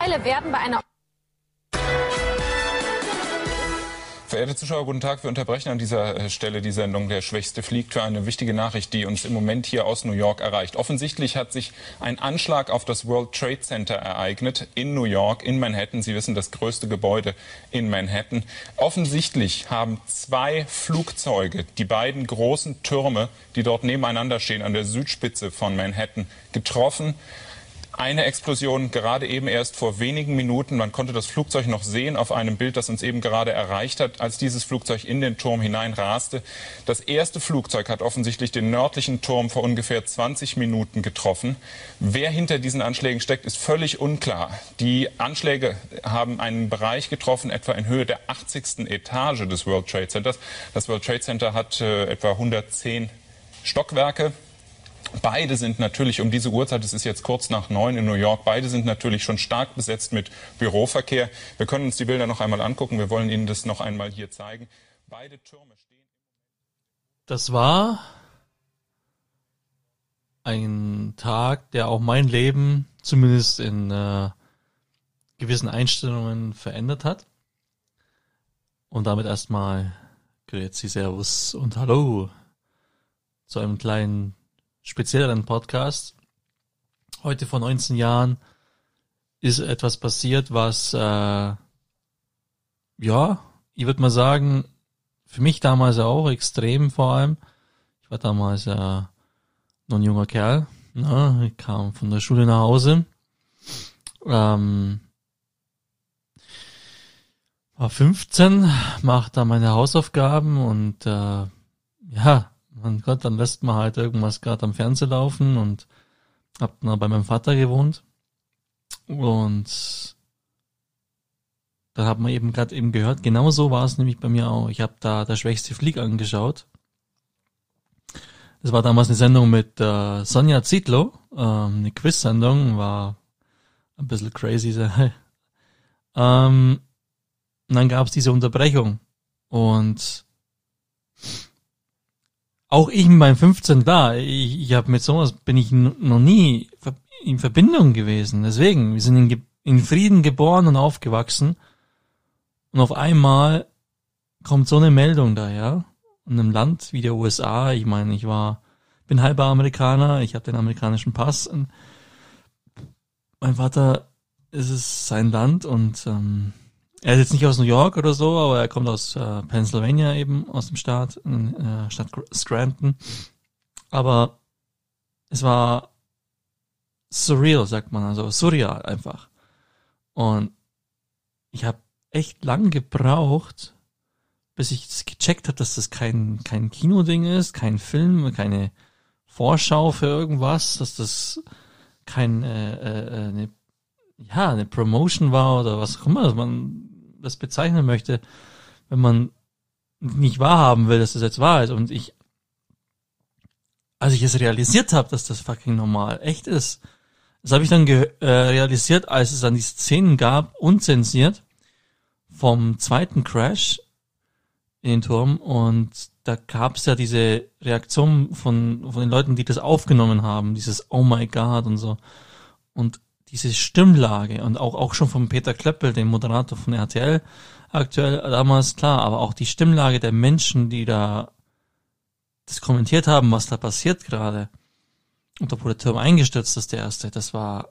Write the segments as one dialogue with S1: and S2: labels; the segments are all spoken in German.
S1: werden bei einer
S2: Verehrte Zuschauer, guten Tag. Wir unterbrechen an dieser Stelle die Sendung Der Schwächste fliegt für eine wichtige Nachricht, die uns im Moment hier aus New York erreicht. Offensichtlich hat sich ein Anschlag auf das World Trade Center ereignet in New York, in Manhattan. Sie wissen, das größte Gebäude in Manhattan. Offensichtlich haben 2 Flugzeuge die beiden großen Türme, die dort nebeneinander stehen, an der Südspitze von Manhattan, getroffen. Eine Explosion gerade eben erst vor wenigen Minuten. Man konnte das Flugzeug noch sehen auf einem Bild, das uns eben gerade erreicht hat, als dieses Flugzeug in den Turm hineinraste. Das erste Flugzeug hat offensichtlich den nördlichen Turm vor ungefähr 20 Minuten getroffen. Wer hinter diesen Anschlägen steckt, ist völlig unklar. Die Anschläge haben einen Bereich getroffen, etwa in Höhe der 80. Etage des World Trade Centers. Das World Trade Center hat etwa 110 Stockwerke. Beide sind natürlich um diese Uhrzeit, es ist jetzt kurz nach 9 in New York, beide sind natürlich schon stark besetzt mit Büroverkehr. Wir können uns die Bilder noch einmal angucken, wir wollen Ihnen das noch einmal hier zeigen. Beide Türme stehen.
S3: Das war ein Tag, der auch mein Leben zumindest in gewissen Einstellungen verändert hat. Und damit erstmal grüezi, servus und hallo zu einem kleinen spezielleren Podcast. Heute vor 19 Jahren ist etwas passiert, was, ja, ich würde mal sagen, für mich damals auch extrem vor allem. Ich war damals noch ein junger Kerl, ne? Ich kam von der Schule nach Hause, war 15, machte da meine Hausaufgaben und ja, mein Gott, dann lässt man halt irgendwas gerade am Fernseher laufen und hab dann bei meinem Vater gewohnt. Und da hat man eben gerade eben gehört, genau so war es nämlich bei mir auch. Ich habe da Der Schwächste fliegt angeschaut. Das war damals eine Sendung mit Sonja Zietlow, eine Quiz-Sendung, war ein bisschen crazy. Und dann gab es diese Unterbrechung und auch ich mit meinem 15, klar, ich habe mit sowas, bin ich noch nie in Verbindung gewesen. Deswegen, wir sind in Frieden geboren und aufgewachsen. Und auf einmal kommt so eine Meldung daher. In einem Land wie der USA, ich meine, bin halber Amerikaner, ich habe den amerikanischen Pass. Und mein Vater, es ist sein Land und er ist jetzt nicht aus New York oder so, aber er kommt aus Pennsylvania eben, aus dem Staat Scranton. Aber es war surreal, sagt man, also surreal einfach. Und ich habe echt lang gebraucht, bis ich das gecheckt habe, dass das kein Kinoding ist, kein Film, keine Vorschau für irgendwas, dass das eine Promotion war oder was auch immer, dass man das bezeichnen möchte, wenn man nicht wahrhaben will, dass das jetzt wahr ist. Und als ich es realisiert habe, dass das fucking normal echt ist, das habe ich dann realisiert, als es dann die Szenen gab, unzensiert, vom zweiten Crash in den Turm. Und da gab es ja diese Reaktion von den Leuten, die das aufgenommen haben, dieses Oh my God und so. Und diese Stimmlage und auch schon von Peter Klöppel, dem Moderator von RTL, aktuell damals, klar, aber auch die Stimmlage der Menschen, die da das kommentiert haben, was da passiert gerade. Und da wurde der Turm eingestürzt, das der erste. Das war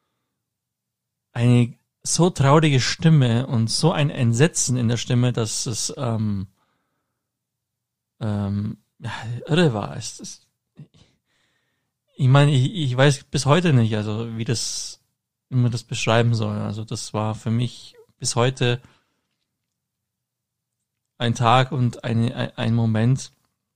S3: eine so traurige Stimme und so ein Entsetzen in der Stimme, dass es irre war. Ich meine, ich weiß bis heute nicht, also wie man das beschreiben soll. Also das war für mich bis heute ein Tag und ein Moment,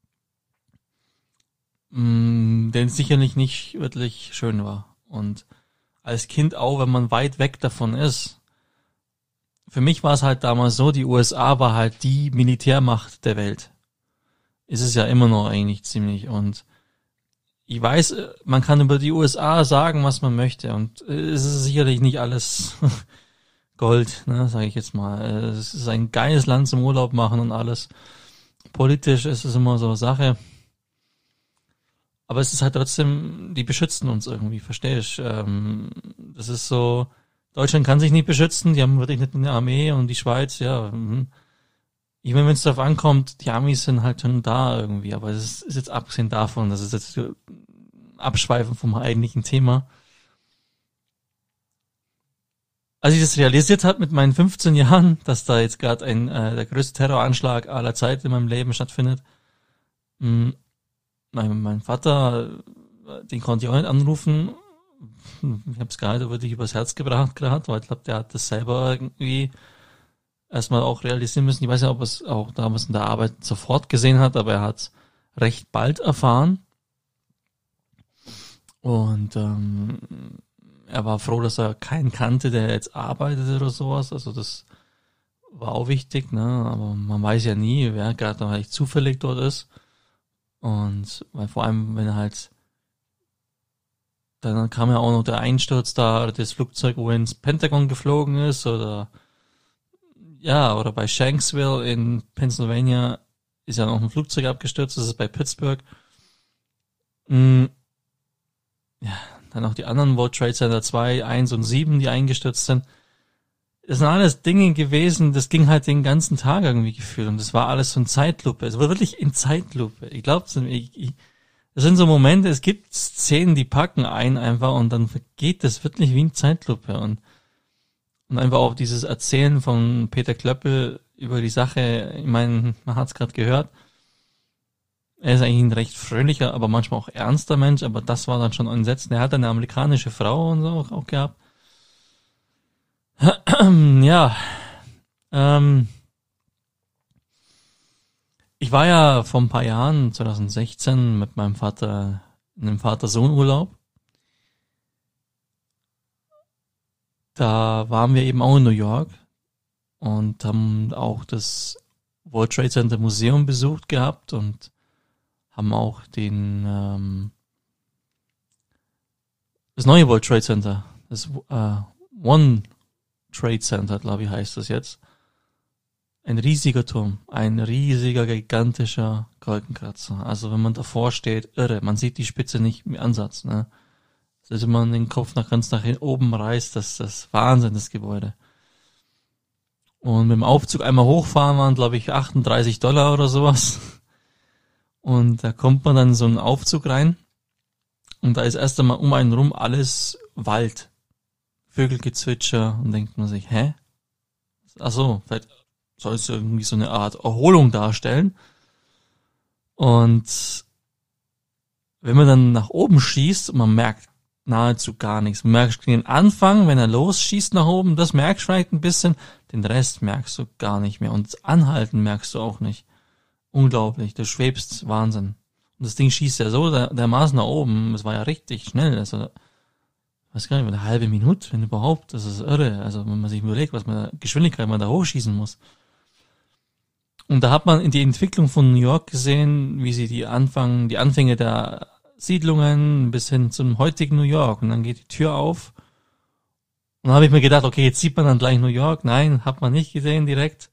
S3: der sicherlich nicht wirklich schön war. Und als Kind auch, wenn man weit weg davon ist. Für mich war es halt damals so, die USA war halt die Militärmacht der Welt. Ist es ja immer noch eigentlich ziemlich. Und ich weiß, man kann über die USA sagen, was man möchte, und es ist sicherlich nicht alles Gold, ne, sage ich jetzt mal. Es ist ein geiles Land zum Urlaub machen und alles. Politisch ist es immer so eine Sache. Aber es ist halt trotzdem, die beschützen uns irgendwie, verstehst du? Das ist so, Deutschland kann sich nicht beschützen, die haben wirklich nicht eine Armee und die Schweiz, ja. Ich meine, wenn es darauf ankommt, die Amis sind halt schon da irgendwie, aber es ist jetzt abgesehen davon, das ist jetzt Abschweifen vom eigentlichen Thema. Als ich das realisiert habe mit meinen 15 Jahren, dass da jetzt gerade der größte Terroranschlag aller Zeit in meinem Leben stattfindet, mein Vater, den konnte ich auch nicht anrufen. Ich habe es gar nicht wirklich übers Herz gebracht gerade, weil ich glaube, der hat das selber irgendwie erstmal auch realisieren müssen. Ich weiß ja, ob er es auch damals in der Arbeit sofort gesehen hat, aber er hat es recht bald erfahren. Und er war froh, dass er keinen kannte, der jetzt arbeitet oder sowas. Also das war auch wichtig, ne? Aber man weiß ja nie, wer gerade noch echt zufällig dort ist. Und weil vor allem, wenn er halt, dann kam ja auch noch der Einsturz da, das Flugzeug, wo ins Pentagon geflogen ist, oder bei Shanksville in Pennsylvania ist ja noch ein Flugzeug abgestürzt, das ist bei Pittsburgh. Ja, dann auch die anderen World Trade Center 2, 1 und 7, die eingestürzt sind. Das sind alles Dinge gewesen, das ging halt den ganzen Tag irgendwie gefühlt und das war alles so in Zeitlupe. Es war wirklich in Zeitlupe. Ich glaube, das sind so Momente, es gibt Szenen, die packen einen einfach und dann vergeht das wirklich wie in Zeitlupe und einfach auch dieses Erzählen von Peter Klöppel über die Sache, ich meine, man hat es gerade gehört, er ist eigentlich ein recht fröhlicher, aber manchmal auch ernster Mensch, aber das war dann schon entsetzend. Er hat eine amerikanische Frau und so auch gehabt. Ja, ich war ja vor ein paar Jahren, 2016, mit meinem Vater in einem Vater-Sohn-Urlaub. Da waren wir eben auch in New York und haben auch das World Trade Center Museum besucht gehabt und haben auch das neue World Trade Center, das One Trade Center, glaube ich, heißt das jetzt. Ein riesiger Turm, ein riesiger, gigantischer Wolkenkratzer. Also wenn man davor steht, irre, man sieht die Spitze nicht im Ansatz, ne? Also wenn man den Kopf ganz nach oben reißt, das ist Wahnsinn, das Gebäude. Und mit dem Aufzug einmal hochfahren waren, glaube ich, $38 oder sowas. Und da kommt man dann in so einen Aufzug rein und da ist erst einmal um einen rum alles Wald. Vögelgezwitscher und denkt man sich, hä? Ach so, vielleicht soll es irgendwie so eine Art Erholung darstellen. Und wenn man dann nach oben schießt, man merkt nahezu gar nichts. Man merkt den Anfang, wenn er losschießt nach oben, das merkst du vielleicht ein bisschen, den Rest merkst du gar nicht mehr. Und das Anhalten merkst du auch nicht. Unglaublich, du schwebst, Wahnsinn. Und das Ding schießt ja so dermaßen nach oben, es war ja richtig schnell, also weiß gar nicht, eine halbe Minute, wenn überhaupt, das ist irre. Also wenn man sich überlegt, was Geschwindigkeit man da hochschießen muss. Und da hat man die Entwicklung von New York gesehen, wie sie die Anfänge der Siedlungen bis hin zum heutigen New York. Und dann geht die Tür auf. Und dann habe ich mir gedacht, okay, jetzt sieht man dann gleich New York. Nein, hat man nicht gesehen direkt.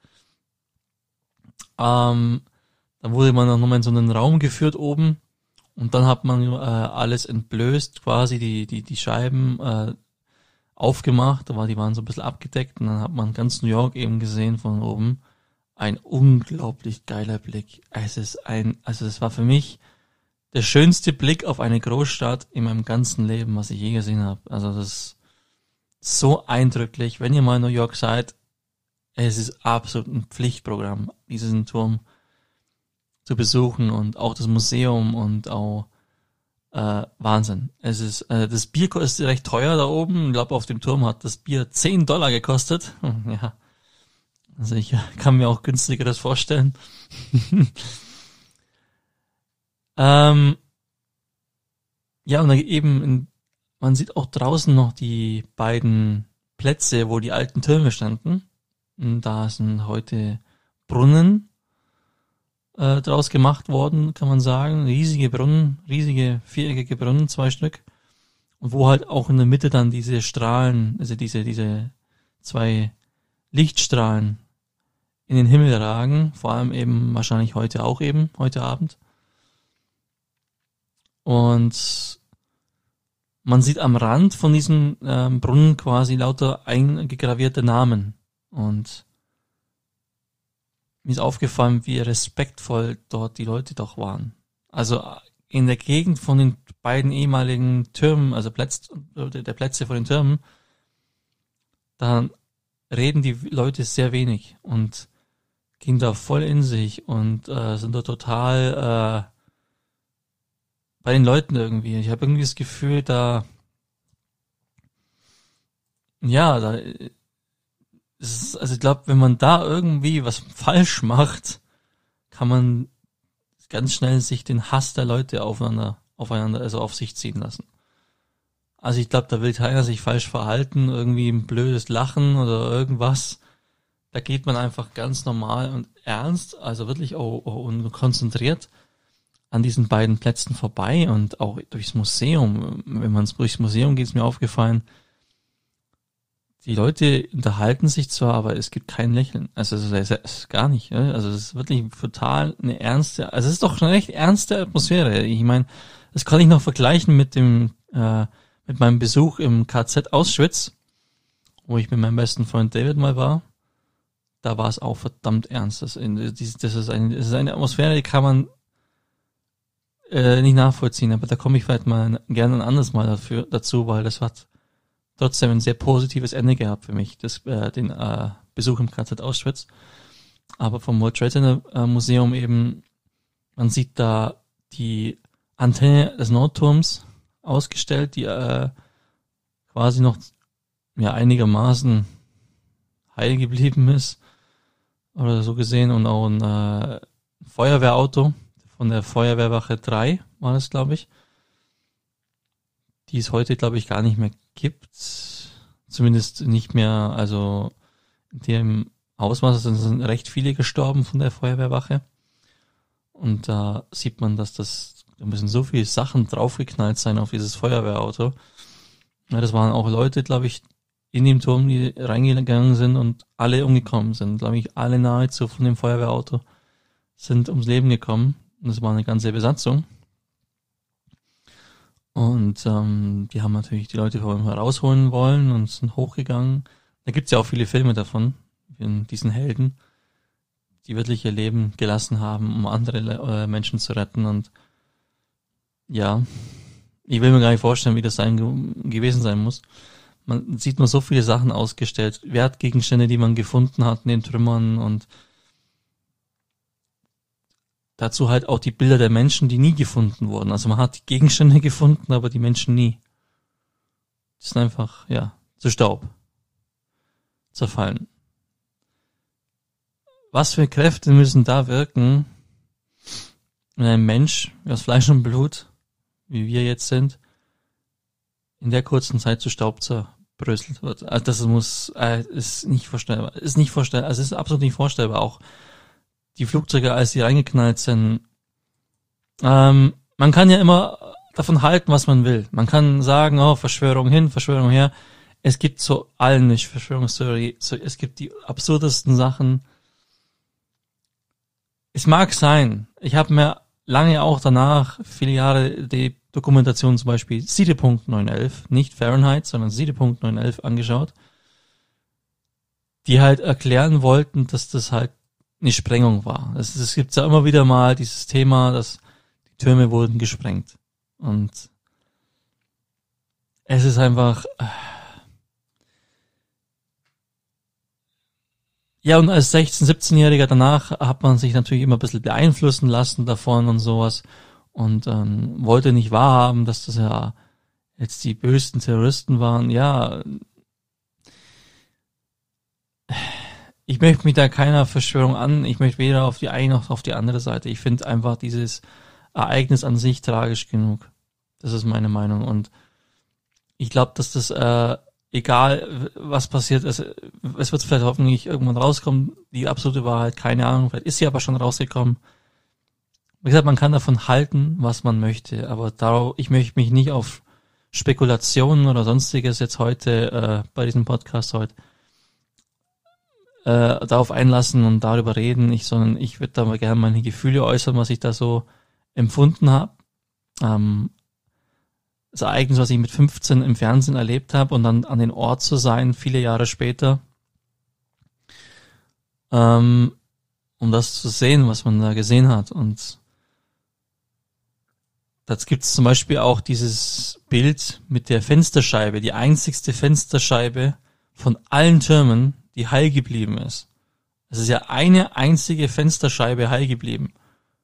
S3: Dann wurde man nochmal in so einen Raum geführt oben. Und dann hat man alles entblößt, quasi die Scheiben aufgemacht, aber die waren so ein bisschen abgedeckt und dann hat man ganz New York eben gesehen von oben. Ein unglaublich geiler Blick. Also das war für mich der schönste Blick auf eine Großstadt in meinem ganzen Leben, was ich je gesehen habe. Also das ist so eindrücklich. Wenn ihr mal in New York seid, es ist absolut ein Pflichtprogramm, diesen Turm zu besuchen und auch das Museum und auch Wahnsinn. Es ist das Bier ist recht teuer da oben. Ich glaube, auf dem Turm hat das Bier $10 gekostet. Ja, also ich kann mir auch günstigeres vorstellen. Ja, und dann eben man sieht auch draußen noch die beiden Plätze, wo die alten Türme standen. Und da sind heute Brunnen draus gemacht worden, kann man sagen. Riesige Brunnen, riesige viereckige Brunnen, 2 Stück. Und wo halt auch in der Mitte dann diese Strahlen, also diese 2 Lichtstrahlen in den Himmel ragen. Vor allem eben wahrscheinlich heute Abend. Und man sieht am Rand von diesem Brunnen quasi lauter eingegravierte Namen. Und mir ist aufgefallen, wie respektvoll dort die Leute doch waren. Also in der Gegend von den beiden ehemaligen Türmen, also der Plätze vor den Türmen, da reden die Leute sehr wenig und gehen da voll in sich und sind da total bei den Leuten irgendwie. Ich habe irgendwie das Gefühl, da also ich glaube, wenn man da irgendwie was falsch macht, kann man ganz schnell sich den Hass der Leute aufeinander, also auf sich ziehen lassen. Also ich glaube, da will keiner sich falsch verhalten, irgendwie ein blödes Lachen oder irgendwas. Da geht man einfach ganz normal und ernst, also wirklich und konzentriert an diesen beiden Plätzen vorbei und auch durchs Museum. Wenn man durchs Museum geht, ist mir aufgefallen, die Leute unterhalten sich zwar, aber es gibt kein Lächeln. Also es ist gar nicht. Also es ist wirklich total eine ernste, also es ist doch eine recht ernste Atmosphäre. Ich meine, das kann ich noch vergleichen mit mit meinem Besuch im KZ Auschwitz, wo ich mit meinem besten Freund David mal war. Da war es auch verdammt ernst. Das ist eine Atmosphäre, die kann man nicht nachvollziehen, aber da komme ich vielleicht mal gerne ein anderes Mal dazu, weil das hat trotzdem ein sehr positives Ende gehabt für mich, den Besuch im KZ Auschwitz. Aber vom World Trade Center Museum eben, man sieht da die Antenne des Nordturms ausgestellt, die quasi noch einigermaßen heil geblieben ist oder so gesehen, und auch ein Feuerwehrauto von der Feuerwehrwache 3 war das, glaube ich, die es heute, glaube ich, gar nicht mehr gibt. Zumindest nicht mehr, also in dem Ausmaß sind recht viele gestorben von der Feuerwehrwache. Und da sieht man, da müssen so viele Sachen draufgeknallt sein auf dieses Feuerwehrauto. Ja, das waren auch Leute, glaube ich, in dem Turm, die reingegangen sind und alle umgekommen sind. Glaube ich, alle nahezu von dem Feuerwehrauto sind ums Leben gekommen. Und das war eine ganze Besatzung. Und die haben natürlich die Leute vor ihm herausholen wollen und sind hochgegangen. Da gibt's ja auch viele Filme davon, in diesen Helden, die wirklich ihr Leben gelassen haben, um andere Menschen zu retten. Und ja, ich will mir gar nicht vorstellen, wie das gewesen sein muss. Man sieht nur so viele Sachen ausgestellt, Wertgegenstände, die man gefunden hat in den Trümmern, und dazu halt auch die Bilder der Menschen, die nie gefunden wurden. Also man hat die Gegenstände gefunden, aber die Menschen nie. Die sind einfach, zu Staub zerfallen. Was für Kräfte müssen da wirken, wenn ein Mensch aus Fleisch und Blut, wie wir jetzt sind, in der kurzen Zeit zu Staub zerbröselt wird? Also das ist nicht vorstellbar. Also es ist absolut nicht vorstellbar. Auch die Flugzeuge, als sie reingeknallt sind. Man kann ja immer davon halten, was man will. Man kann sagen, Verschwörung hin, Verschwörung her. Es gibt so allen nicht Verschwörungstheorie. Es gibt die absurdesten Sachen. Es mag sein. Ich habe mir lange auch danach, viele Jahre, die Dokumentation zum Beispiel Siedepunkt 911, nicht Fahrenheit, sondern Siedepunkt 911 angeschaut, die halt erklären wollten, dass das halt eine Sprengung war. Es gibt ja immer wieder mal dieses Thema, dass die Türme wurden gesprengt. Und es ist einfach, ja, und als 16-, 17-Jähriger danach hat man sich natürlich immer ein bisschen beeinflussen lassen davon und sowas und wollte nicht wahrhaben, dass das ja jetzt die bösen Terroristen waren. Ja, ich möchte mich da keiner Verschwörung ich möchte weder auf die eine noch auf die andere Seite. Ich finde einfach dieses Ereignis an sich tragisch genug. Das ist meine Meinung. Und ich glaube, dass das, egal was passiert, es wird vielleicht hoffentlich irgendwann rauskommen, die absolute Wahrheit, keine Ahnung, vielleicht ist sie aber schon rausgekommen. Wie gesagt, man kann davon halten, was man möchte, aber ich möchte mich nicht auf Spekulationen oder sonstiges jetzt heute, bei diesem Podcast heute, darauf einlassen und darüber reden, sondern ich würde da mal gerne meine Gefühle äußern, was ich da so empfunden habe. das Ereignis, was ich mit 15 im Fernsehen erlebt habe und dann an den Ort zu sein, viele Jahre später, um das zu sehen, was man da gesehen hat. Und das gibt's zum Beispiel auch dieses Bild mit der Fensterscheibe, die einzigste Fensterscheibe von allen Türmen, die heil geblieben ist. Es ist ja eine einzige Fensterscheibe heil geblieben.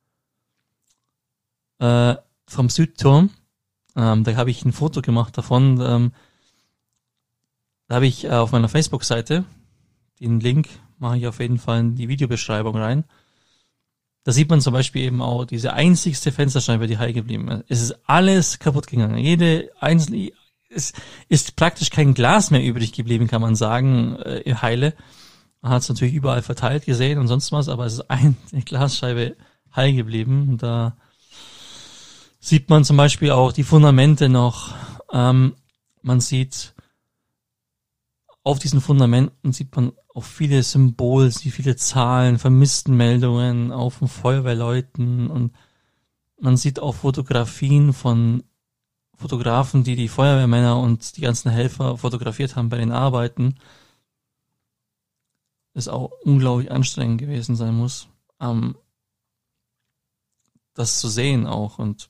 S3: Vom Südturm, da habe ich ein Foto gemacht davon, da habe ich auf meiner Facebook-Seite, den Link mache ich auf jeden Fall in die Videobeschreibung rein. Da sieht man zum Beispiel eben auch diese einzigste Fensterscheibe, die heil geblieben ist. Es ist alles kaputt gegangen. Jede einzelne, es ist praktisch kein Glas mehr übrig geblieben, kann man sagen, heile. Man hat es natürlich überall verteilt gesehen und sonst was, aber es ist eine Glasscheibe heil geblieben. Und da sieht man zum Beispiel auch die Fundamente noch. Man sieht auf diesen Fundamenten sieht man auch viele Symbole, viele Zahlen, Vermisstenmeldungen auf den Feuerwehrleuten und man sieht auch Fotografien von Fotografen, die die Feuerwehrmänner und die ganzen Helfer fotografiert haben bei den Arbeiten. Das auch unglaublich anstrengend gewesen sein muss, das zu sehen auch. Und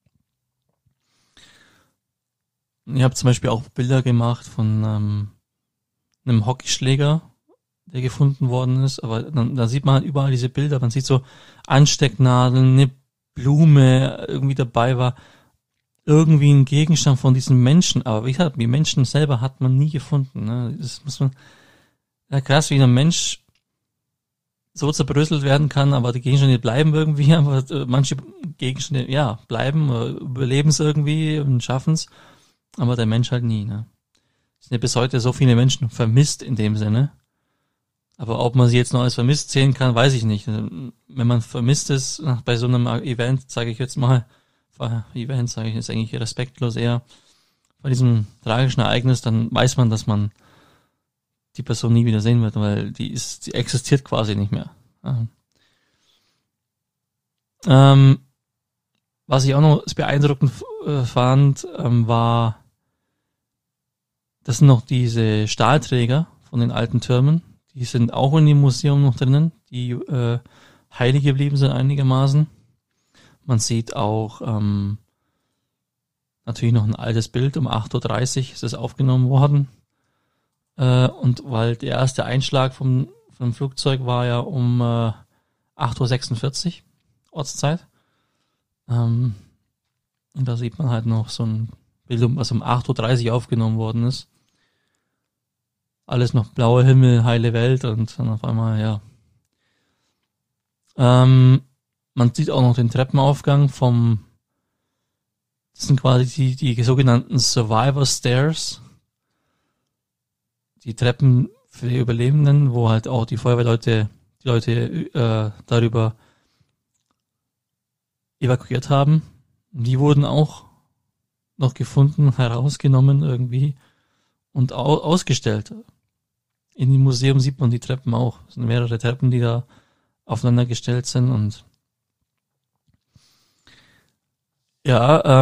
S3: ich habe zum Beispiel auch Bilder gemacht von einem Hockeyschläger, der gefunden worden ist, aber da sieht man halt überall diese Bilder, man sieht so Anstecknadeln, eine Blume irgendwie dabei war, irgendwie ein Gegenstand von diesen Menschen, aber wie gesagt, die Menschen selber hat man nie gefunden, ne? Das muss man, ja krass, wie ein Mensch so zerbröselt werden kann, aber die Gegenstände bleiben irgendwie, aber manche Gegenstände, ja, bleiben, überleben es irgendwie und schaffen es, aber der Mensch halt nie, ne? Es sind ja bis heute so viele Menschen vermisst in dem Sinne. Aber ob man sie jetzt noch als vermisst zählen kann, weiß ich nicht. Wenn man vermisst ist, bei so einem Event, sage ich jetzt mal, Event sage ich jetzt eigentlich respektlos eher, bei diesem tragischen Ereignis, dann weiß man, dass man die Person nie wieder sehen wird, weil die existiert quasi nicht mehr. Was ich auch noch beeindruckend fand, war, das sind noch diese Stahlträger von den alten Türmen. Die sind auch in dem Museum noch drinnen, die heilig geblieben sind einigermaßen. Man sieht auch natürlich noch ein altes Bild, um 8.30 Uhr ist es aufgenommen worden. Und weil der erste Einschlag vom Flugzeug war ja um 8.46 Uhr Ortszeit. Und da sieht man halt noch so ein Bild, was um 8.30 Uhr aufgenommen worden ist. Alles noch blauer Himmel, heile Welt und dann auf einmal, ja. Man sieht auch noch den Treppenaufgang das sind quasi die sogenannten Survivor Stairs. Die Treppen für die Überlebenden, wo halt auch die Feuerwehrleute, die Leute darüber evakuiert haben. Die wurden auch noch gefunden, herausgenommen irgendwie und ausgestellt. In dem Museum sieht man die Treppen auch. Es sind mehrere Treppen, die da aufeinander gestellt sind und ja,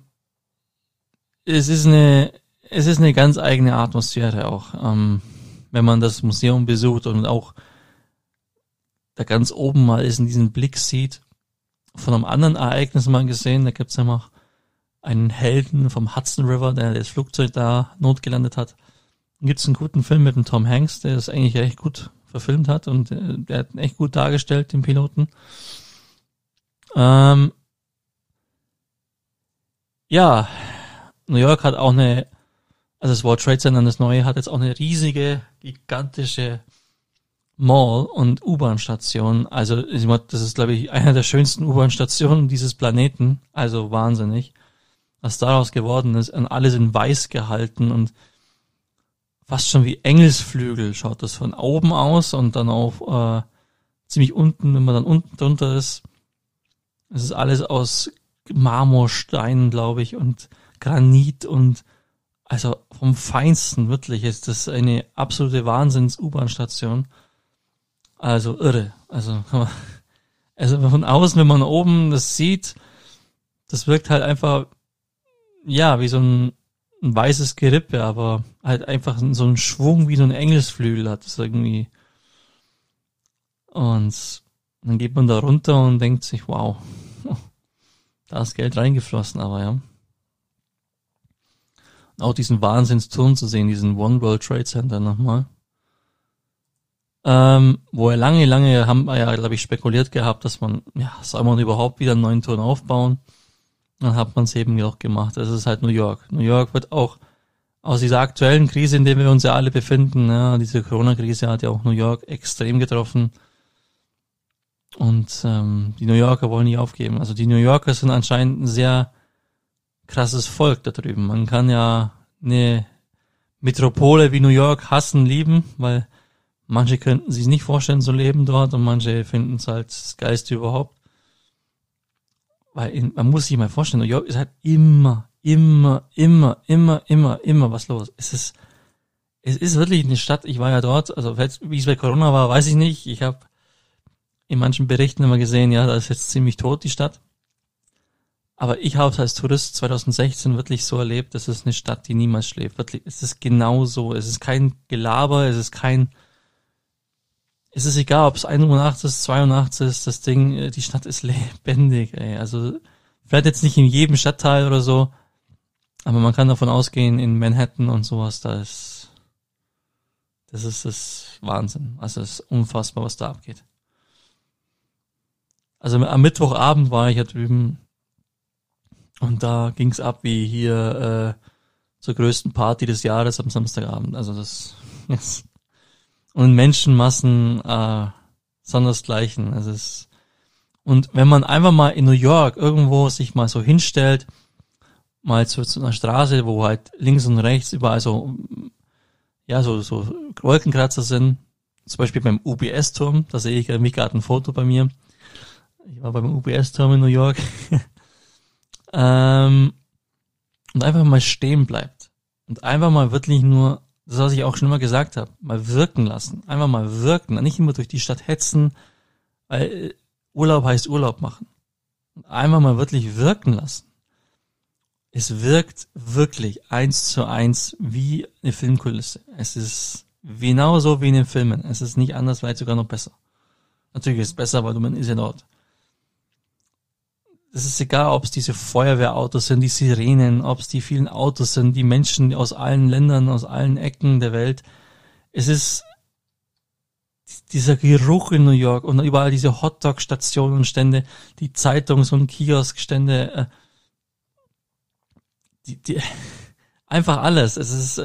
S3: es ist eine ganz eigene Atmosphäre auch, wenn man das Museum besucht und auch da ganz oben mal ist und diesen Blick sieht. Von einem anderen Ereignis mal gesehen, da gibt's ja noch einen Helden vom Hudson River, der das Flugzeug da notgelandet hat. Dann gibt's einen guten Film mit dem Tom Hanks, der das eigentlich echt gut verfilmt hat und der hat echt gut dargestellt, den Piloten. Ja, New York hat auch also das World Trade Center, das neue, hat jetzt auch eine riesige, gigantische Mall und U-Bahn-Station. Also das ist, glaube ich, eine der schönsten U-Bahn-Stationen dieses Planeten. Also wahnsinnig, was daraus geworden ist. Und alles in weiß gehalten und fast schon wie Engelsflügel schaut das von oben aus und dann auch ziemlich unten, wenn man dann unten drunter ist. Es ist alles aus Marmorstein, glaube ich, und Granit und also vom Feinsten, wirklich, ist das eine absolute Wahnsinns-U-Bahn-Station. Also irre. Also von außen, wenn man oben das sieht, das wirkt halt einfach ja, wie so ein weißes Gerippe, aber halt einfach so einen Schwung wie so ein Engelsflügel hat es irgendwie. Und dann geht man da runter und denkt sich, wow, da ist Geld reingeflossen, aber ja. Und auch diesen Wahnsinnsturm zu sehen, diesen One World Trade Center nochmal. Wo er lange haben wir ja, glaube ich, spekuliert gehabt, dass man, ja, soll man überhaupt wieder einen neuen Turm aufbauen? Dann hat man es eben auch gemacht. Das ist halt New York. New York wird auch aus dieser aktuellen Krise, in der wir uns ja alle befinden, ja, diese Corona-Krise hat ja auch New York extrem getroffen. Und die New Yorker wollen nie aufgeben. Also die New Yorker sind anscheinend ein sehr krasses Volk da drüben. Man kann ja eine Metropole wie New York hassen, lieben, weil manche könnten sich nicht vorstellen zu leben dort und manche finden es halt das Geilste überhaupt. Weil man muss sich mal vorstellen, New York ist halt immer was los. Es ist wirklich eine Stadt, ich war ja dort, also wie es bei Corona war, weiß ich nicht. Ich habe in manchen Berichten immer gesehen, ja, da ist jetzt ziemlich tot, die Stadt. Aber ich habe es als Tourist 2016 wirklich so erlebt, das ist eine Stadt, die niemals schläft. Wirklich, es ist genau so. Es ist kein Gelaber, es ist egal, ob es 81 ist, 82 ist, das Ding, die Stadt ist lebendig, ey. Also, vielleicht jetzt nicht in jedem Stadtteil oder so, aber man kann davon ausgehen, in Manhattan und sowas, das ist das Wahnsinn. Also, es ist unfassbar, was da abgeht. Also, am Mittwochabend war ich ja drüben und da ging's ab wie hier, zur größten Party des Jahres am Samstagabend. Also, das und Menschenmassen sondersgleichen. Und wenn man einfach mal in New York irgendwo sich mal so hinstellt, mal zu einer Straße, wo halt links und rechts überall so Wolkenkratzer sind, zum Beispiel beim UBS-Turm, da sehe ich mich gerade ein Foto bei mir. Ich war beim UBS-Turm in New York. Und einfach mal stehen bleibt. Und einfach mal wirklich nur, das, was ich auch schon immer gesagt habe, mal wirken lassen. Einfach mal wirken. Nicht immer durch die Stadt hetzen, weil Urlaub heißt Urlaub machen. Und einfach mal wirklich wirken lassen. Es wirkt wirklich 1:1 wie eine Filmkulisse. Es ist genauso wie in den Filmen. Es ist nicht anders, vielleicht sogar noch besser. Natürlich ist es besser, weil man ist ja dort. Es ist egal, ob es diese Feuerwehrautos sind, die Sirenen, ob es die vielen Autos sind, die Menschen aus allen Ländern, aus allen Ecken der Welt. Es ist dieser Geruch in New York und überall diese Hotdog-Stationen und Stände, die Zeitungs- und Kioskstände, einfach alles. Es ist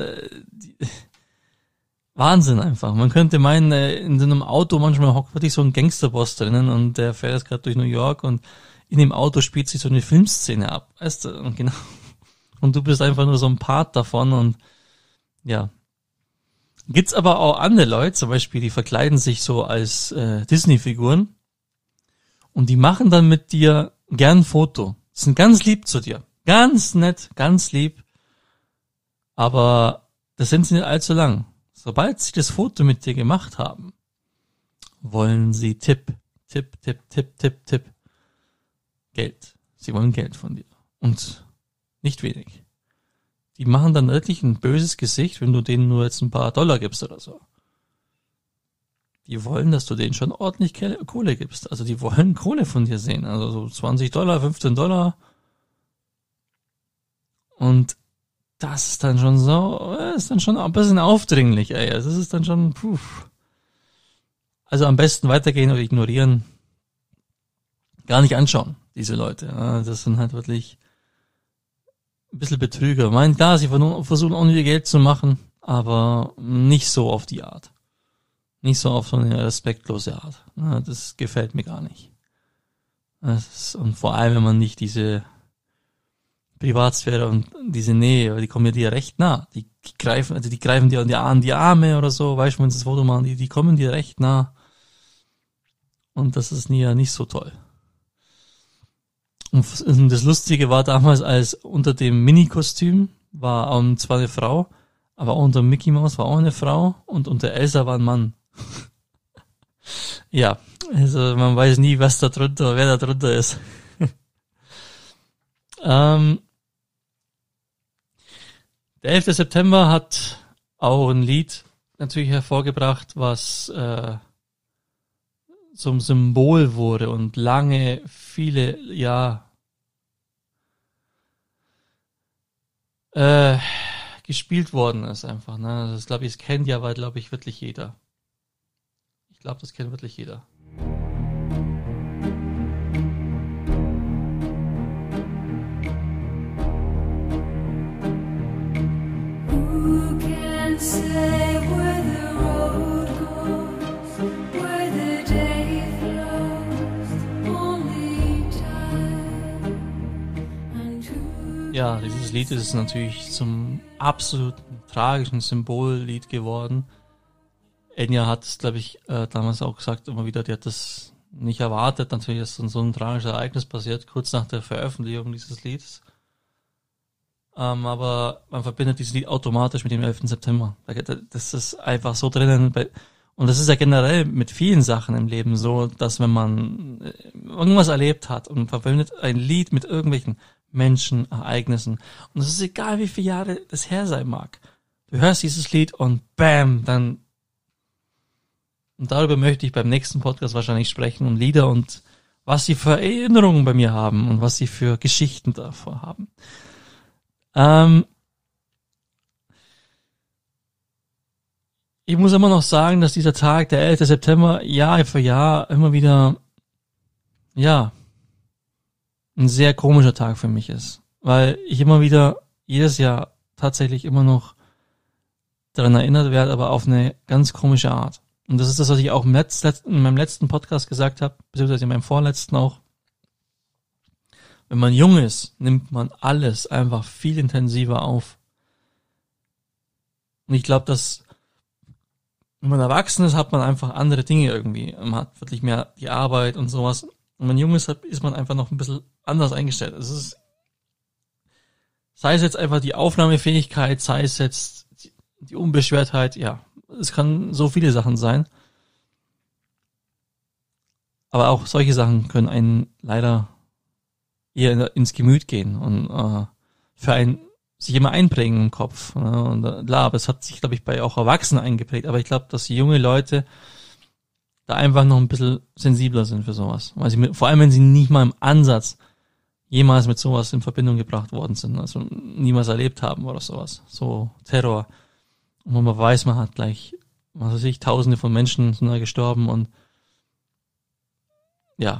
S3: Wahnsinn einfach. Man könnte meinen, in so einem Auto manchmal hockt wirklich so ein Gangsterboss drinnen und der fährt jetzt gerade durch New York und in dem Auto spielt sich so eine Filmszene ab, weißt du, und genau. Und du bist einfach nur so ein Part davon und ja. Gibt's aber auch andere Leute, zum Beispiel, die verkleiden sich so als Disney-Figuren und die machen dann mit dir gern ein Foto. Sind ganz lieb zu dir. Ganz nett, ganz lieb. Aber das sind sie nicht allzu lang. Sobald sie das Foto mit dir gemacht haben, wollen sie Tipp. Geld. Sie wollen Geld von dir. Und nicht wenig. Die machen dann wirklich ein böses Gesicht, wenn du denen nur jetzt ein paar Dollar gibst oder so. Die wollen, dass du denen schon ordentlich Kohle gibst. Also die wollen Kohle von dir sehen. Also so 20 Dollar, 15 Dollar. Und das ist dann schon so, ist dann schon ein bisschen aufdringlich, ey. Das ist dann schon, Also am besten weitergehen oder ignorieren. Gar nicht anschauen, diese Leute. Das sind halt wirklich ein bisschen Betrüger. Klar, sie versuchen auch ihr Geld zu machen, aber nicht so auf die Art. Nicht so auf so eine respektlose Art. Das gefällt mir gar nicht. Und vor allem, wenn man nicht diese Privatsphäre und diese Nähe, weil die kommen ja dir recht nah. Die greifen dir an die Arme oder so, weißt du, wenn sie das Foto machen, die kommen dir recht nah. Und das ist ja nicht so toll. Und das Lustige war damals, als unter dem Mini-Kostüm war zwar eine Frau, aber auch unter Mickey Mouse war auch eine Frau und unter Elsa war ein Mann. Ja, also man weiß nie, wer da drunter ist. Der 11. September hat auch ein Lied natürlich hervorgebracht, was zum Symbol wurde und lange, viele gespielt worden ist einfach. Ne? Das glaube ich, das kennt ja, glaube ich, wirklich jeder. Ich glaube, das kennt wirklich jeder.
S1: Who can say where the road goes, where the day flows, only time. And who
S3: Ja, dieses Lied ist natürlich zum absoluten tragischen Symbollied geworden. Enya hat es, glaube ich, damals auch gesagt, immer wieder, die hat das nicht erwartet, natürlich, dass so ein tragisches Ereignis passiert, kurz nach der Veröffentlichung dieses Lieds. Aber man verbindet dieses Lied automatisch mit dem 11. September. Das ist einfach so drinnen. Und das ist ja generell mit vielen Sachen im Leben so, dass wenn man irgendwas erlebt hat und verbindet ein Lied mit irgendwelchen Menschen, Ereignissen, und es ist egal, wie viele Jahre das her sein mag. Du hörst dieses Lied und bam, dann. Und darüber möchte ich beim nächsten Podcast wahrscheinlich sprechen und Lieder und was sie für Erinnerungen bei mir haben und was sie für Geschichten davor haben. Ich muss immer noch sagen, dass dieser Tag, der 11. September, Jahr für Jahr immer wieder, ein sehr komischer Tag für mich ist. Weil ich immer wieder, jedes Jahr tatsächlich immer noch daran erinnert werde, aber auf eine ganz komische Art. Und das ist das, was ich auch in meinem letzten Podcast gesagt habe, beziehungsweise in meinem vorletzten auch. Wenn man jung ist, nimmt man alles einfach viel intensiver auf. Und ich glaube, dass wenn man erwachsen ist, hat man einfach andere Dinge irgendwie. Man hat wirklich mehr die Arbeit und sowas. Und wenn man jung ist, ist man einfach noch ein bisschen anders eingestellt. Sei es jetzt einfach die Aufnahmefähigkeit, sei es jetzt die Unbeschwertheit, ja. Es kann so viele Sachen sein. Aber auch solche Sachen können einen leider eher ins Gemüt gehen und für einen sich immer einprägen im Kopf. Ne? Und klar, aber es hat sich, glaube ich, bei auch Erwachsenen eingeprägt. Aber ich glaube, dass junge Leute da einfach noch ein bisschen sensibler sind für sowas. Weil sie vor allem, wenn sie nicht mal im Ansatz jemals mit sowas in Verbindung gebracht worden sind, also niemals erlebt haben oder sowas. So Terror. Und wo man weiß, man hat gleich, was weiß ich, Tausende von Menschen sind da gestorben und ja.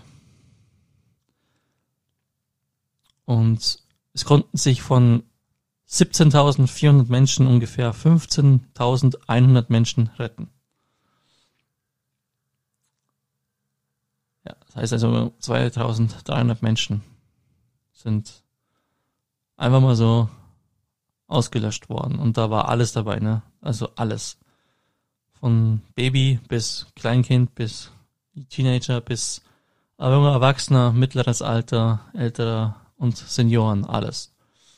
S3: Und es konnten sich von 17.400 Menschen ungefähr 15.100 Menschen retten. Ja, das heißt also 2.300 Menschen sind einfach mal so ausgelöscht worden. Und da war alles dabei, ne? Also alles. Von Baby bis Kleinkind bis Teenager bis junger Erwachsener, mittleres Alter, älterer und Senioren, alles.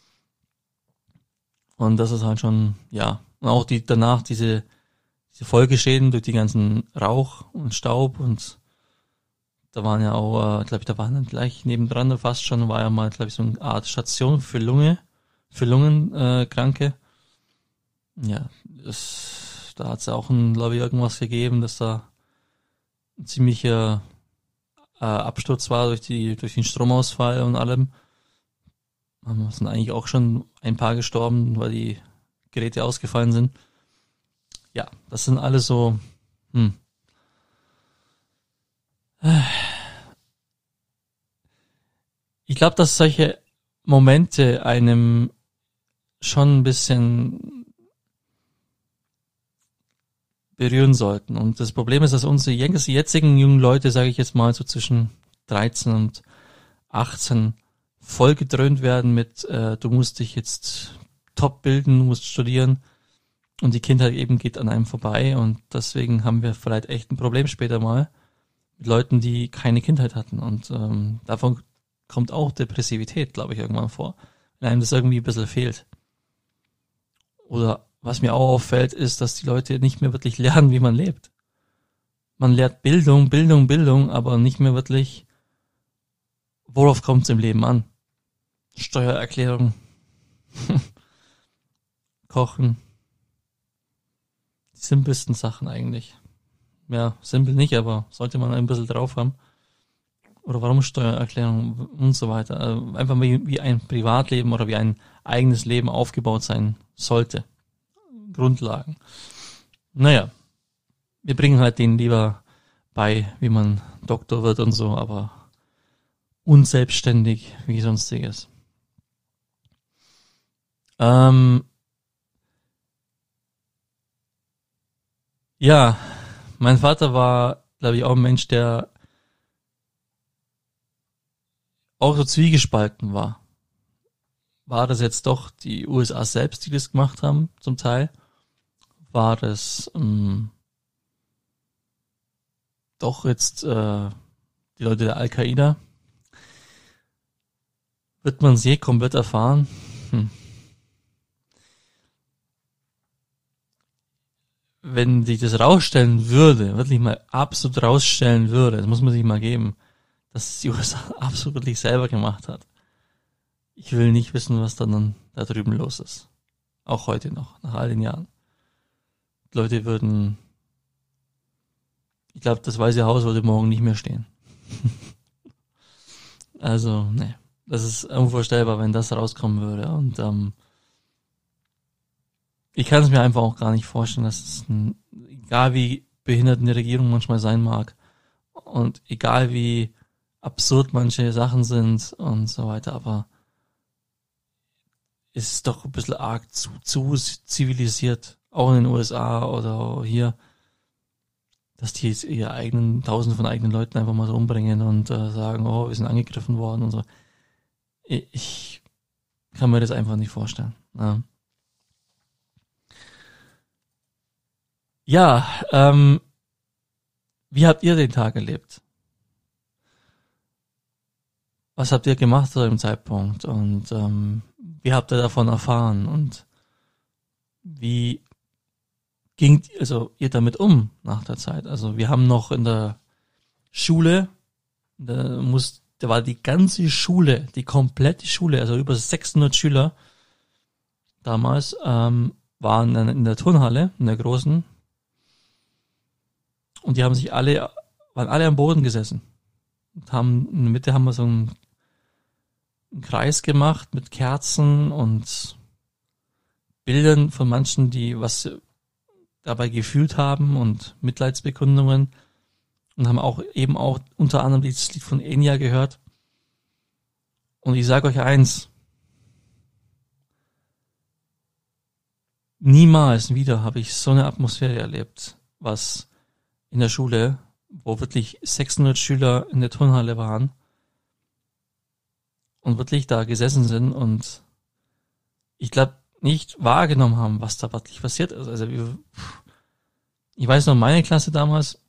S3: Und das ist halt schon, ja, und auch danach diese Folgeschäden durch die ganzen Rauch und Staub und da waren ja auch, glaube ich, da waren dann gleich nebendran fast schon, war ja mal, glaube ich, so eine Art Station für Lungenkranke. Ja, da hat es ja auch glaube ich, irgendwas gegeben, dass da ein ziemlicher Absturz war durch den Stromausfall und allem. Da sind eigentlich auch schon ein paar gestorben, weil die Geräte ausgefallen sind. Ja, das sind alles so, Ich glaube, dass solche Momente einem schon ein bisschen berühren sollten. Und das Problem ist, dass unsere jetzigen jungen Leute, sage ich jetzt mal, so zwischen 13 und 18 voll gedröhnt werden mit, du musst dich jetzt top bilden, du musst studieren und die Kindheit eben geht an einem vorbei und deswegen haben wir vielleicht echt ein Problem später mal mit Leuten, die keine Kindheit hatten und davon kommt auch Depressivität, glaube ich, irgendwann vor, wenn einem das irgendwie ein bisschen fehlt. Oder was mir auch auffällt, ist, dass die Leute nicht mehr wirklich lernen, wie man lebt. Man lernt Bildung, aber nicht mehr wirklich, worauf kommt es im Leben an? Steuererklärung, kochen. Die simpelsten Sachen eigentlich. Ja, simpel nicht, aber sollte man ein bisschen drauf haben. Oder warum Steuererklärung und so weiter. Also einfach wie ein Privatleben oder wie ein eigenes Leben aufgebaut sein sollte. Grundlagen. Naja, wir bringen halt denen lieber bei, wie man Doktor wird und so, aber unselbstständig wie sonstiges. Ja, mein Vater war, glaube ich, auch ein Mensch, der auch so zwiegespalten war. War das jetzt doch die USA selbst, die das gemacht haben, zum Teil? War das doch jetzt die Leute der Al-Qaida? Wird man es je komplett erfahren? Wenn sich das rausstellen würde, wirklich mal absolut rausstellen würde, das muss man sich mal geben, dass es die USA absolut wirklich selber gemacht hat. Ich will nicht wissen, was dann da drüben los ist. Auch heute noch, nach all den Jahren. Die Leute würden, ich glaube, das Weiße Haus würde morgen nicht mehr stehen. Also, ne, das ist unvorstellbar, wenn das rauskommen würde. Und ich kann es mir einfach auch gar nicht vorstellen, dass es, egal wie behindert eine Regierung manchmal sein mag und egal wie absurd manche Sachen sind und so weiter, aber es ist doch ein bisschen arg zu zivilisiert, auch in den USA oder hier, dass die jetzt ihre eigenen, Tausende von eigenen Leuten einfach mal so umbringen und sagen, oh, wir sind angegriffen worden und so. Ich kann mir das einfach nicht vorstellen. Ja, wie habt ihr den Tag erlebt? Was habt ihr gemacht zu dem Zeitpunkt und wie habt ihr davon erfahren und wie ging ihr damit um nach der Zeit? Also wir haben noch in der Schule, da war die ganze Schule, die komplette Schule, also über 600 Schüler damals, waren in der Turnhalle, in der großen, und die waren alle am Boden gesessen und in der Mitte haben wir so einen Kreis gemacht mit Kerzen und Bildern von manchen, die was dabei gefühlt haben und Mitleidsbekundungen und haben auch unter anderem dieses Lied von Enya gehört. Und ich sage euch eins, niemals wieder habe ich so eine Atmosphäre erlebt, was in der Schule, wo wirklich 600 Schüler in der Turnhalle waren und wirklich da gesessen sind und ich glaube nicht wahrgenommen haben, was da wirklich passiert ist. Also ich weiß noch, meine Klasse damals,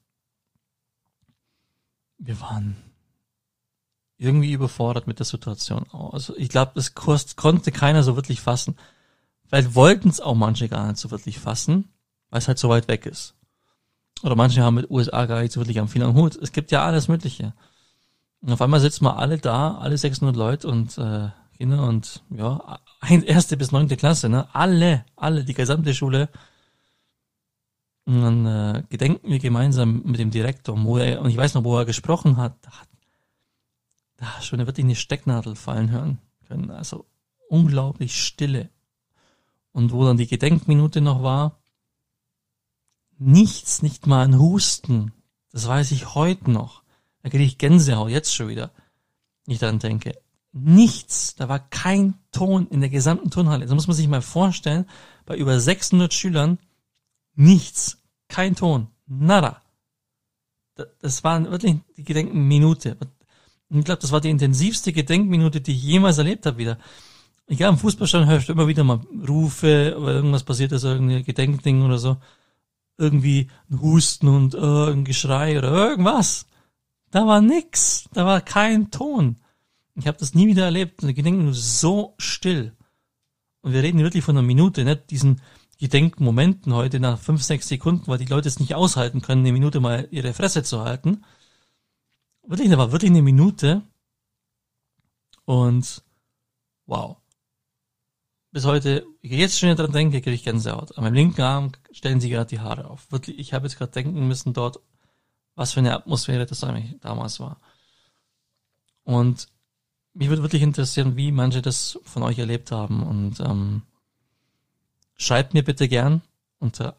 S3: wir waren irgendwie überfordert mit der Situation. Also ich glaube, das konnte keiner so wirklich fassen. Vielleicht wollten es auch manche gar nicht so wirklich fassen, weil es halt so weit weg ist. Oder manche haben mit USA gar nicht so wirklich viel am Hut. Es gibt ja alles Mögliche. Und auf einmal sitzen wir alle da, alle 600 Leute und Kinder und ja, 1. bis 9. Klasse, ne? Alle, die gesamte Schule. Und dann gedenken wir gemeinsam mit dem Direktor, und ich weiß noch, wo er gesprochen hat, da hast du wirklich eine Stecknadel fallen hören können. Also unglaublich Stille. Und wo dann die Gedenkminute noch war, nichts, nicht mal ein Husten. Das weiß ich heute noch. Da kriege ich Gänsehaut, jetzt schon wieder. Ich daran denke, nichts, da war kein Ton in der gesamten Turnhalle. Das muss man sich mal vorstellen, bei über 600 Schülern, nichts, kein Ton, nada. Das war wirklich die Gedenkminute. Ich glaube, das war die intensivste Gedenkminute, die ich jemals erlebt habe wieder. Ich glaube, im Fußballstadion hörst du immer wieder mal Rufe, oder irgendwas passiert ist, irgendein Gedenkding oder so. Irgendwie ein Husten und ein Geschrei oder irgendwas. Da war nix, da war kein Ton. Ich habe das nie wieder erlebt. Eine Gedenkminute so still. Und wir reden wirklich von einer Minute, nicht diesen Gedenkmomenten heute nach 5, 6 Sekunden, weil die Leute es nicht aushalten können, eine Minute mal ihre Fresse zu halten. Wirklich, da war wirklich eine Minute. Und wow. bis heute, jetzt schon dran denke, kriege ich Gänsehaut. An meinem linken Arm stellen sie gerade die Haare auf. Wirklich, ich habe jetzt gerade denken müssen dort, was für eine Atmosphäre das eigentlich damals war. Und mich würde wirklich interessieren, wie manche das von euch erlebt haben. Und schreibt mir bitte gern unter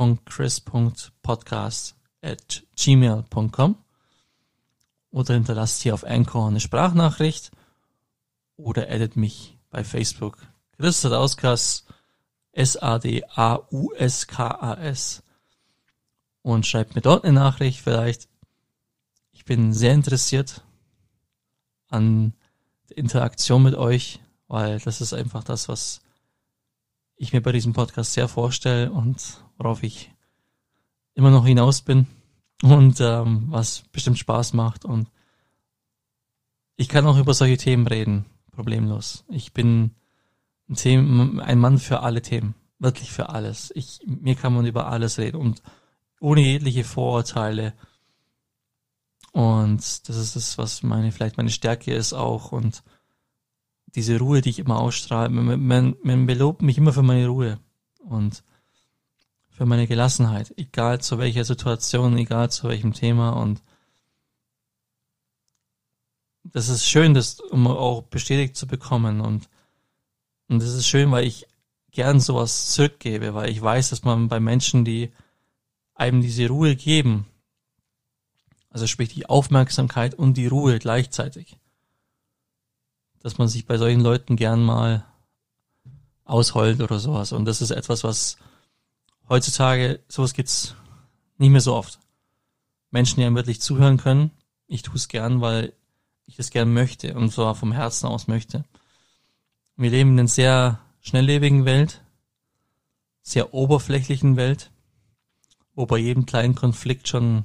S3: uncle.chris.podcast@gmail.com oder hinterlasst hier auf Anchor eine Sprachnachricht oder addet mich bei Facebook. Chris Sadauskas, Sadauskas, und schreibt mir dort eine Nachricht vielleicht. Ich bin sehr interessiert an der Interaktion mit euch, weil das ist einfach das, was ich mir bei diesem Podcast sehr vorstelle und worauf ich immer noch hinaus bin und was bestimmt Spaß macht. Und ich kann auch über solche Themen reden, problemlos. Ich bin ein Mann für alle Themen, wirklich für alles. Mir kann man über alles reden und ohne jegliche Vorurteile. Und das ist das, was vielleicht meine Stärke ist auch. Und diese Ruhe, die ich immer ausstrahle, man belobt mich immer für meine Ruhe und für meine Gelassenheit, egal zu welcher Situation, egal zu welchem Thema. Und das ist schön, das um auch bestätigt zu bekommen. Und das ist schön, weil ich gern sowas zurückgebe, weil ich weiß, dass man bei Menschen, die einem diese Ruhe geben, also sprich die Aufmerksamkeit und die Ruhe gleichzeitig, dass man sich bei solchen Leuten gern mal ausheult oder sowas. Und das ist etwas, was heutzutage, sowas gibt's nicht mehr so oft. Menschen, die einem wirklich zuhören können. Ich tue es gern, weil ich das gern möchte und zwar vom Herzen aus möchte. Wir leben in einer sehr schnelllebigen Welt, sehr oberflächlichen Welt, wo bei jedem kleinen Konflikt schon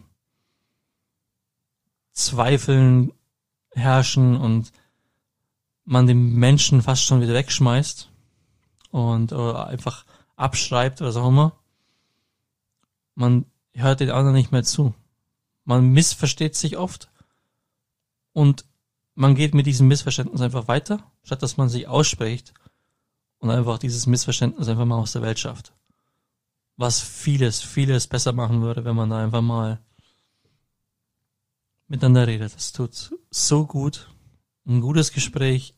S3: Zweifeln herrschen und man den Menschen fast schon wieder wegschmeißt und oder einfach abschreibt oder so auch immer. Man hört den anderen nicht mehr zu. Man missversteht sich oft und man geht mit diesem Missverständnis einfach weiter, statt dass man sich ausspricht und einfach dieses Missverständnis einfach mal aus der Welt schafft. Was vieles besser machen würde, wenn man da einfach mal miteinander redet. Das tut so gut. Ein gutes Gespräch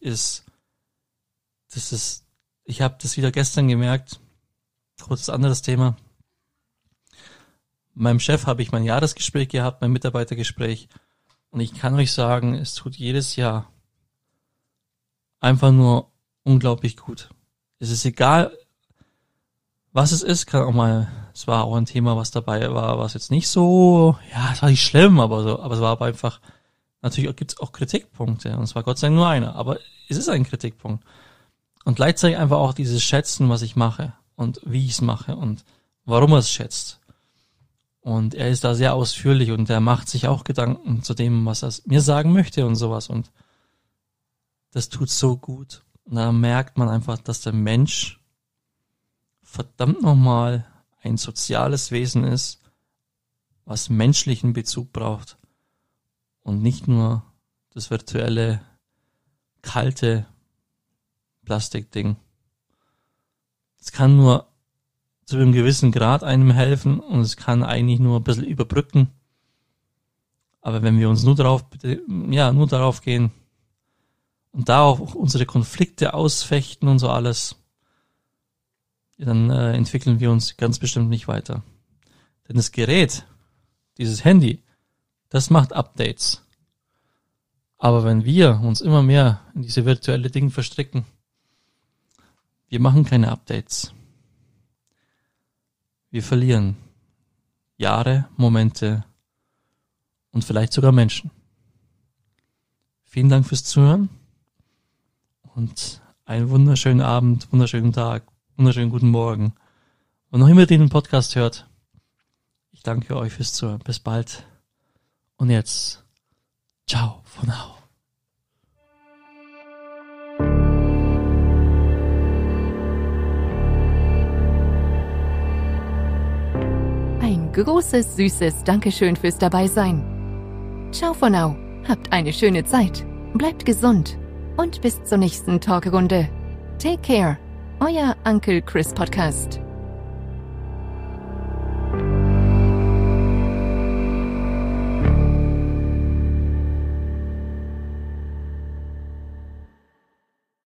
S3: ich habe das wieder gestern gemerkt, kurz anderes Thema. Mit meinem Chef habe ich mein Jahresgespräch gehabt, mein Mitarbeitergespräch. Und ich kann euch sagen, es tut jedes Jahr einfach nur unglaublich gut. Es ist egal, was es ist, es war auch ein Thema, was dabei war, was jetzt nicht so, es war nicht schlimm, aber es war einfach, natürlich gibt es auch Kritikpunkte und es war Gott sei Dank nur einer, aber es ist ein Kritikpunkt. Und gleichzeitig einfach auch dieses Schätzen, was ich mache und wie ich es mache und warum er es schätzt. Und er ist da sehr ausführlich und er macht sich auch Gedanken zu dem, was er mir sagen möchte und sowas. Und das tut so gut. Und da merkt man einfach, dass der Mensch verdammt nochmal ein soziales Wesen ist, was menschlichen Bezug braucht. Und nicht nur das virtuelle, kalte Plastikding. Es kann nur zu einem gewissen Grad einem helfen und es kann eigentlich nur ein bisschen überbrücken. Aber wenn wir uns nur darauf gehen und da auch unsere Konflikte ausfechten und so alles, dann entwickeln wir uns ganz bestimmt nicht weiter. Denn das Gerät, dieses Handy, das macht Updates. Aber wenn wir uns immer mehr in diese virtuelle Dinge verstricken, wir machen keine Updates. Wir verlieren Jahre, Momente und vielleicht sogar Menschen. Vielen Dank fürs Zuhören und einen wunderschönen Abend, wunderschönen Tag, wunderschönen guten Morgen. Und noch immer ihr den Podcast hört, ich danke euch fürs Zuhören. Bis bald. Und jetzt, ciao for now.
S4: Ein großes, süßes Dankeschön fürs Dabeisein. Ciao for now. Habt eine schöne Zeit. Bleibt gesund. Und bis zur nächsten Talkrunde. Take care. Euer Uncle Chris Podcast.